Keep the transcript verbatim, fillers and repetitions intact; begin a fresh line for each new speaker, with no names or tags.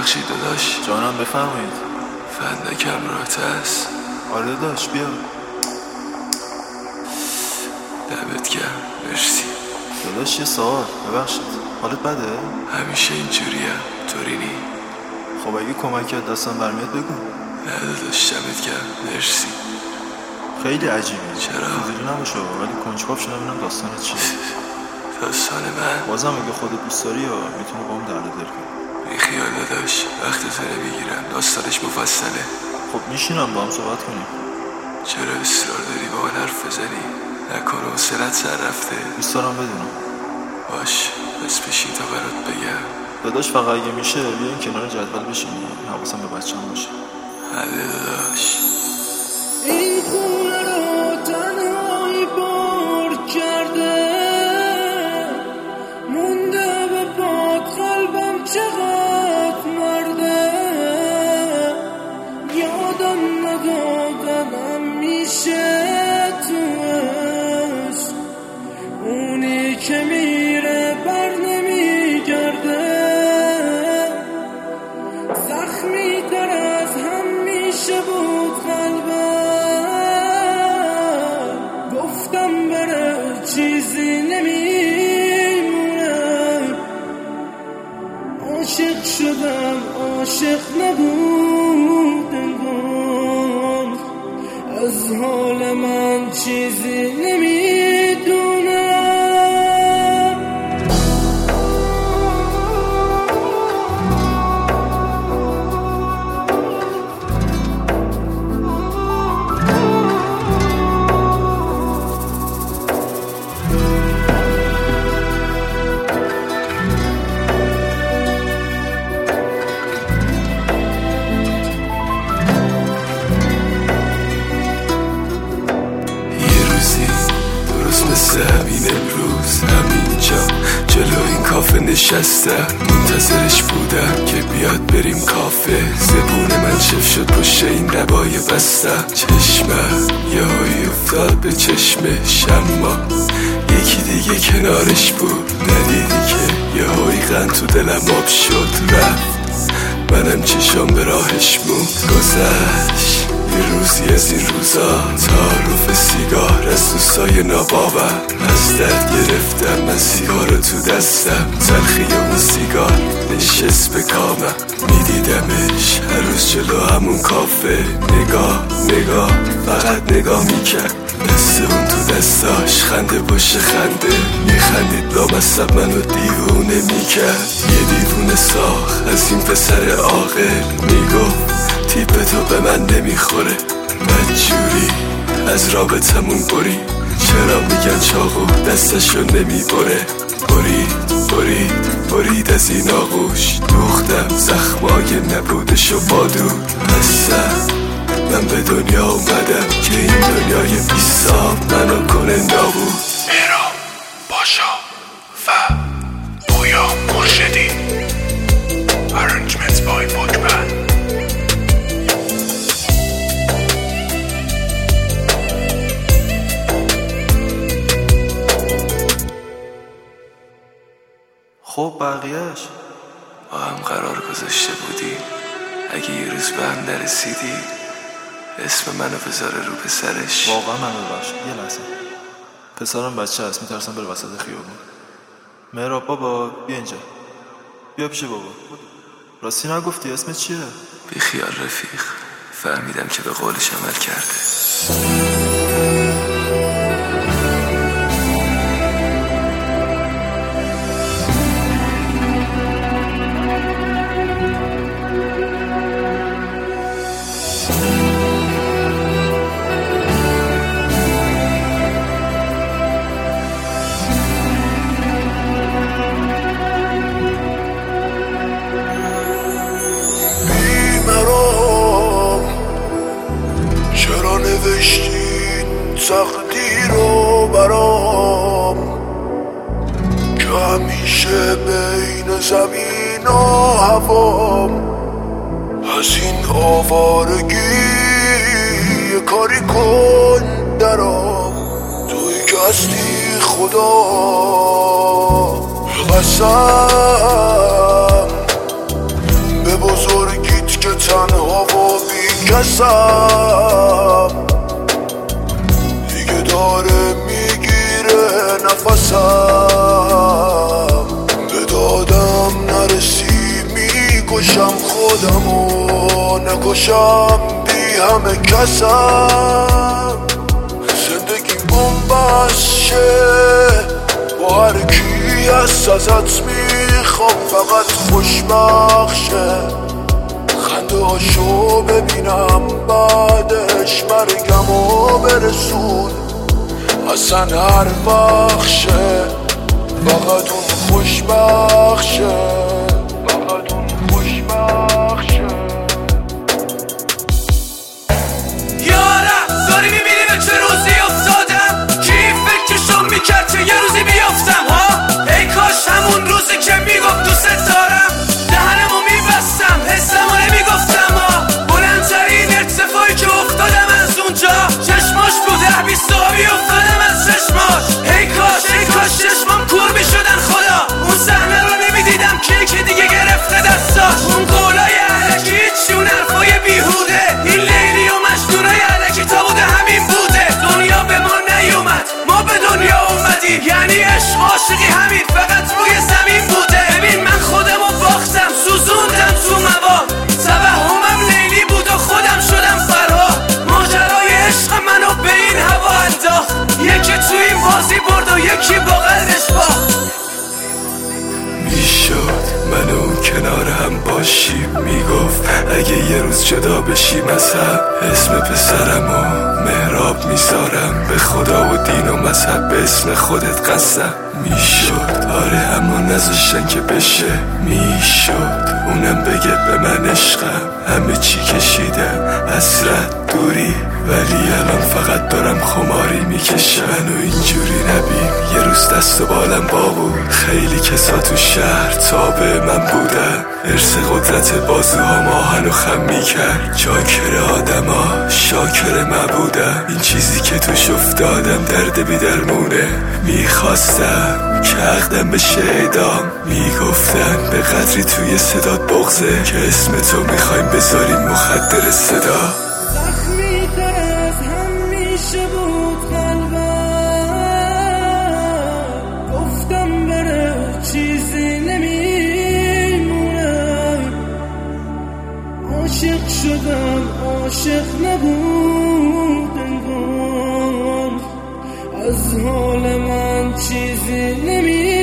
ببخشید داداش.
جانم بفرمایید.
فندکم راحت است.
آره داداش بیا.
دمت گرم، مرسی.
داداش یه سوال، ببخشید حالت بده؟
همیشه اینجوریم، طوری نی؟
خب اگه کمکت دستم برمیاد بگو.
نه داداش دمت گرم، مرسی.
خیلی عجیبی.
چرا؟
خیلی نباشه ولی کنجکاو شدم ببینم داستانت چیه.
داستان من
بازم اگه خودت دوست داری یا میتونی با هم درد دل کنی.
بی خیال داداش، وقتت نمیگیرم، داستانش مفصله.
خب میشینم با هم صحبت کنیم.
چرا اصرار داری با من حرف بزنی؟ نکنه حوصله‌ت سر رفته؟
دوست دارم بدونم.
باش، بس بشین تا برات بگم.
داداش فقط اگه میشه بیاین کنار جدول بشینی، حواسم به بچه‌م باشه.
حله داداش.
این خونه رو تنهایی بار کرده، مونده به پاد قلبم چقدر مرده. یادم ندادنم میشه توش، اونی که میره بر نمیگرده. زخمی تر از همیشه بود قلبم، گفتم بره چیزی نمیمونه. عاشق شدم عاشق نبود انگار، از حال من چیزی نمیدونه.
همین امروز همینجا جلو این کافه نشستم، منتظرش بودم که بیاد بریم کافه. زبون من شف شد پشت این لبای بستم، چشمم یهویی افتاد به چشمش، اما یکی دیگه کنارش بود. ندیدی که یهویی قند تو دلم آب شد رفت، منم چشام به راهش موند. گذشت یه روزی از این روزا، تعارف سیگار از دوستای نابابم. از درد گرفتم من سیگار تو دستم، تلخی اون سیگار نشست به کامم. میدیدمش هر روز جلو همون کافه، نگاه نگاه فقط نگاه میکرد. دست اون تو دستاش خنده پشت خنده، میخندید لامصب منو دیوونه میکرد. یه دیوونه ساخت از این پسر عاقل، میگفت تیپ تو به من نمیخوره. بدجوری از رابطمون بری، چرا میگن چاقو دستشو نمیبره. برید برید برید از این آغوش، دوختم زخمای نبودشو بادود. هستم من به دنیا اومدم که این دنیای بی‌صاف منو کنه نابود.
مهراب پاشا و بویا مرشدی، Arrangements by Bojban.
خب بقیهش
با هم قرار گذاشته بودیم اگه یه روز به هم نرسیدی اسم منو بذاره رو پسرش.
واقعا من ببخش. یه لحظه، پسرم بچه هست، میترسم بره وسط خیابون. مهراب بابا بیا اینجا، بیا پیش بابا. راستی نگفتی اسمت چیه؟
بی خیال رفیق، فهمیدم که به قولش عمل کرده.
تقدیر رو برام که همیشه بین زمین و هوام، از این آوارگی یه کاری کن درام. توی که هستی خدا قسم به بزرگی کسم دیگه داره میگیره نفسم به دادم نرسی میکشم خودمو نکشم بی همه کسم زندگی بومبست شه با هر کی هست ازت میخوام فقط خوشبخت شه خنده هاشو ببینم بعدش مرگمو برسون اصلا هر وقت شه فقط اون خوشبخت شه فقط اون خوشبخت شه
یارم داری میبینی به چه روزی افتادم کی فکرشو میکرد که یه روزی بیافتم ها ای کاش همون روزی که میگفت دوست دارم دهنمو میبستم حسمو نمیگفتم ها بلندترین ارتفاعی که افتادم از اونجا چشماش بوده بیستابی افتادم از چشماش ای کاش ای کاش چشمام کور میشدن خدا اون صحنه رو نمیدیدم که که دیگه گرفته دستاش اون قولای علکی چی اون حرفای بیهوده این لیلی و مجنونای علکی تا بوده همین بوده دنیا به ما نیومد ما به دنیا اومدیم یعنی عشق عاشقی همین فقط روی زمین بوده ببین من خودمو باختم سوزوندم تو مواد توهمم لیلی بود و خودم شدم فرهاد ماجرای عشق منو به این هوا انداخت یکی تو این بازی برد و یکی با قلبش باخت
میشد من و اون کنار هم باشیم میگفت اگه یه روز جدا بشیم از هم اسم پسرمو مهراب میذارم به خدا و دین و مذهب به اسم خودت قسم میشد آره اما نذاشتن که بشه میشد اونم بگه به من عشقم همه چی کشیدم حسرت دوری ولی الان فقط دارم خماری میکشم منو اینجوری نبین یه روز دست و بالم با بود خیلی کسا تو شهر تابع من بودن ارث قدرت بازوهام آهن و خم میکرد چاکر آدما شاکر مبودم این چیزی که توش افتادم درد بی درمونه میخواستم که عقدم بشه اعدام میگفتن به قدری توی صدات بغزه که اسم تو میخوایم بذاریم مخدر صدا
زخمی تر از همیشه بود قلبم گفتم بره چیزی نمیمونه عاشق شدم عاشق نبود انگار از حال من چیزی نمیمونه